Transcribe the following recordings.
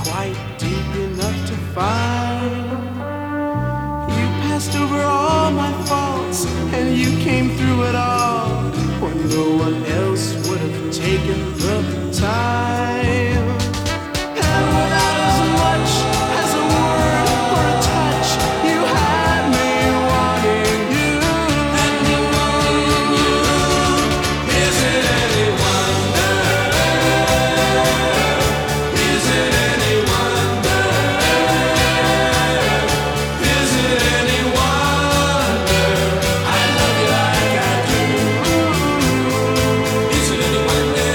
quite deep enough to find. You passed over all my faults, and you came through it all when no one else would have taken the time. And without as much as a word or a touch, you had me wanting you. Had me wanting you. Is it any wonder? Is it any wonder? Is it any wonder I love you like I do? Is it any wonder?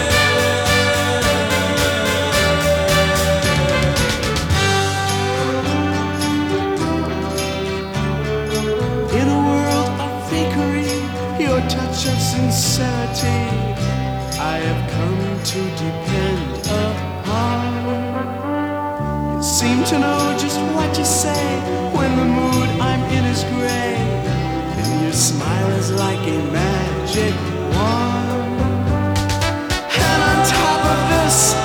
In a world of fakery, your touch of sincerity I have come to depend upon. You seem to know just what to say when the mood I'm in is gray, and your smile is like a magic wand. And on top of this,